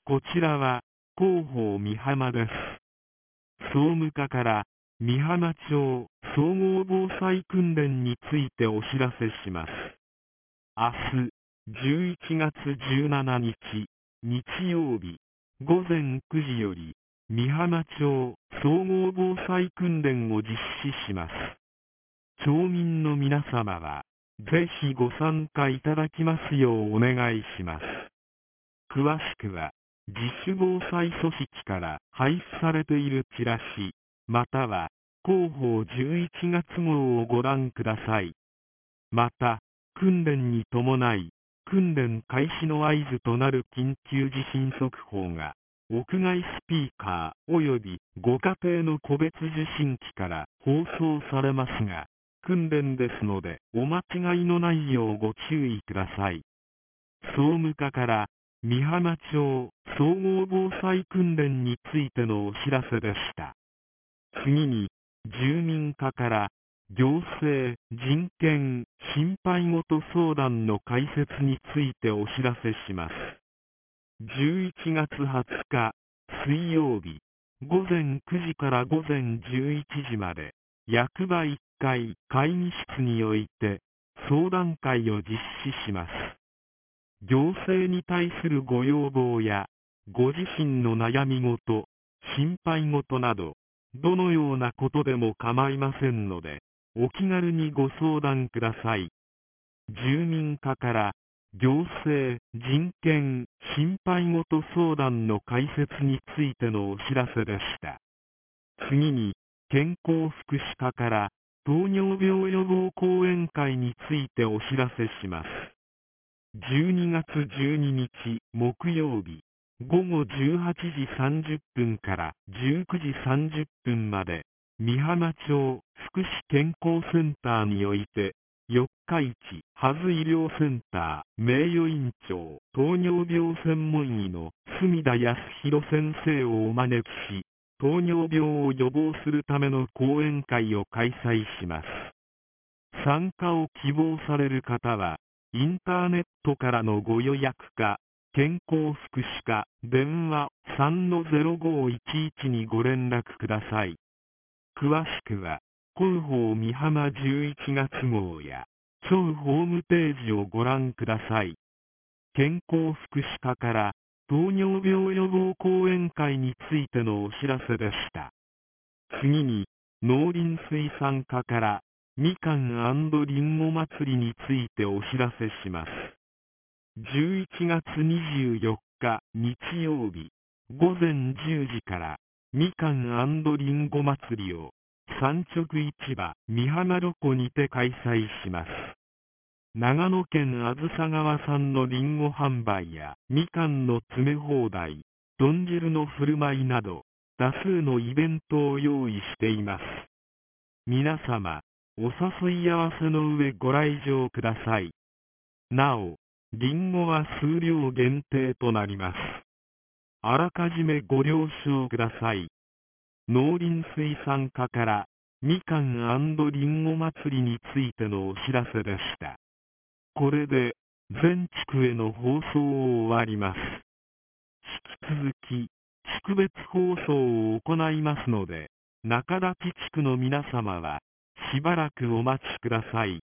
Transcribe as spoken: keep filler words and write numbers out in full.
こちらは広報美浜です。総務課から美浜町総合防災訓練についてお知らせします。明日じゅういちがつじゅうしちにち日曜日ごぜんくじより美浜町総合防災訓練を実施します。町民の皆様はぜひご参加いただきますようお願いします。詳しくは自主防災組織から配布されているチラシ、または広報じゅういちがつ号をご覧ください。また、訓練に伴い、訓練開始の合図となる緊急地震速報が、屋外スピーカー及びご家庭の個別受信機から放送されますが、訓練ですのでお間違いのないようご注意ください。総務課から美浜町総合防災訓練についてのお知らせでした。次に、住民課から行政、人権、心配事相談の開設についてお知らせします。じゅういちがつはつか水曜日ごぜんくじからごぜんじゅういちじまで役場いっかい会議室において相談会を実施します。行政に対するご要望やご自身の悩み事、心配事などどのようなことでも構いませんのでお気軽にご相談ください。住民課から行政、人権、心配事相談の開設についてのお知らせでした。次に、健康福祉課から糖尿病予防講演会についてお知らせします。じゅうにがつじゅうににち木曜日ごごじゅうはちじさんじゅっぷんからじゅうくじさんじゅっぷんまで美浜町福祉健康センターにおいて四日市ハズ医療センター名誉院長糖尿病専門医の隅田康弘先生をお招きし糖尿病を予防するための講演会を開催します。参加を希望される方はインターネットからのご予約か健康福祉課電話 さんのゼロごいちいち にご連絡ください。詳しくは広報美浜じゅういちがつ号や町ホームページをご覧ください。健康福祉課から糖尿病予防講演会についてのお知らせでした。次に農林水産課からみかん&りんご祭りについてお知らせします。じゅういちがつにじゅうよっか日曜日ごぜんじゅうじからみかん&りんご祭りを産直市場美浜ロコにて開催します。長野県あずさ川産のりんご販売やみかんの詰め放題、豚汁の振る舞いなど多数のイベントを用意しています。皆様、お誘い合わせの上ご来場ください。なお、りんごは数量限定となります。あらかじめご了承ください。農林水産課からみかん&りんご祭りについてのお知らせでした。これで全地区への放送を終わります。引き続き地区別放送を行いますので、中立地区の皆様はしばらくお待ちください。